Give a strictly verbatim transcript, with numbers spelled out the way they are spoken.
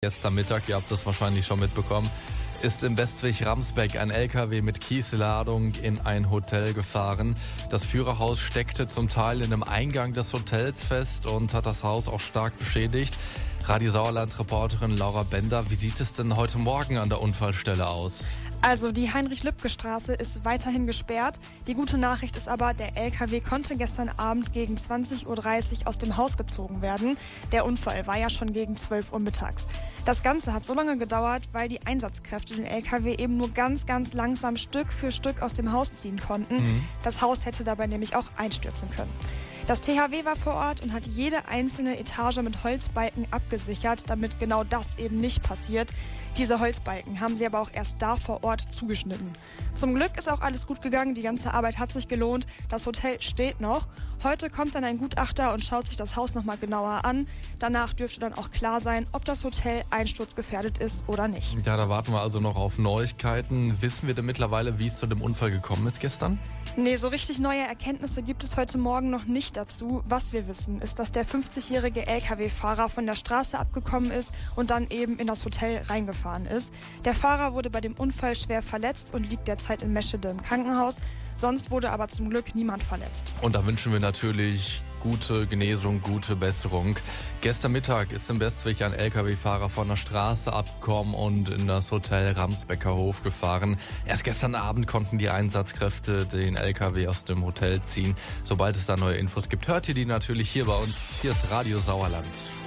Gestern Mittag, ihr habt das wahrscheinlich schon mitbekommen, ist im Bestwig-Ramsbeck ein L K W mit Kiesladung in ein Hotel gefahren. Das Führerhaus steckte zum Teil in dem Eingang des Hotels fest und hat das Haus auch stark beschädigt. Radio Sauerland-Reporterin Laura Bender, wie sieht es denn heute Morgen an der Unfallstelle aus? Also die Heinrich-Lübke-Straße ist weiterhin gesperrt. Die gute Nachricht ist aber, der L K W konnte gestern Abend gegen zwanzig Uhr dreißig aus dem Haus gezogen werden. Der Unfall war ja schon gegen zwölf Uhr mittags. Das Ganze hat so lange gedauert, weil die Einsatzkräfte den L K W eben nur ganz, ganz langsam Stück für Stück aus dem Haus ziehen konnten. Mhm. Das Haus hätte dabei nämlich auch einstürzen können. Das T H W war vor Ort und hat jede einzelne Etage mit Holzbalken abgesichert, damit genau das eben nicht passiert. Diese Holzbalken haben sie aber auch erst da vor Ort zugeschnitten. Zum Glück ist auch alles gut gegangen, die ganze Arbeit hat sich gelohnt. Das Hotel steht noch. Heute kommt dann ein Gutachter und schaut sich das Haus nochmal genauer an. Danach dürfte dann auch klar sein, ob das Hotel einsturzgefährdet ist oder nicht. Ja, da warten wir also noch auf Neuigkeiten. Wissen wir denn mittlerweile, wie es zu dem Unfall gekommen ist gestern? Nee, so richtig neue Erkenntnisse gibt es heute Morgen noch nicht dazu. Was wir wissen, ist, dass der fünfzigjährige L K W-Fahrer von der Straße abgekommen ist und dann eben in das Hotel reingefahren ist. Der Fahrer wurde bei dem Unfall schwer verletzt und liegt derzeit in Meschede im Krankenhaus. Sonst wurde aber zum Glück niemand verletzt. Und da wünschen wir natürlich gute Genesung, gute Besserung. Gestern Mittag ist im Bestwig ein L K W-Fahrer von der Straße abgekommen und in das Hotel Ramsbecker Hof gefahren. Erst gestern Abend konnten die Einsatzkräfte den L K W aus dem Hotel ziehen. Sobald es da neue Infos gibt, hört ihr die natürlich hier bei uns. Hier ist Radio Sauerland.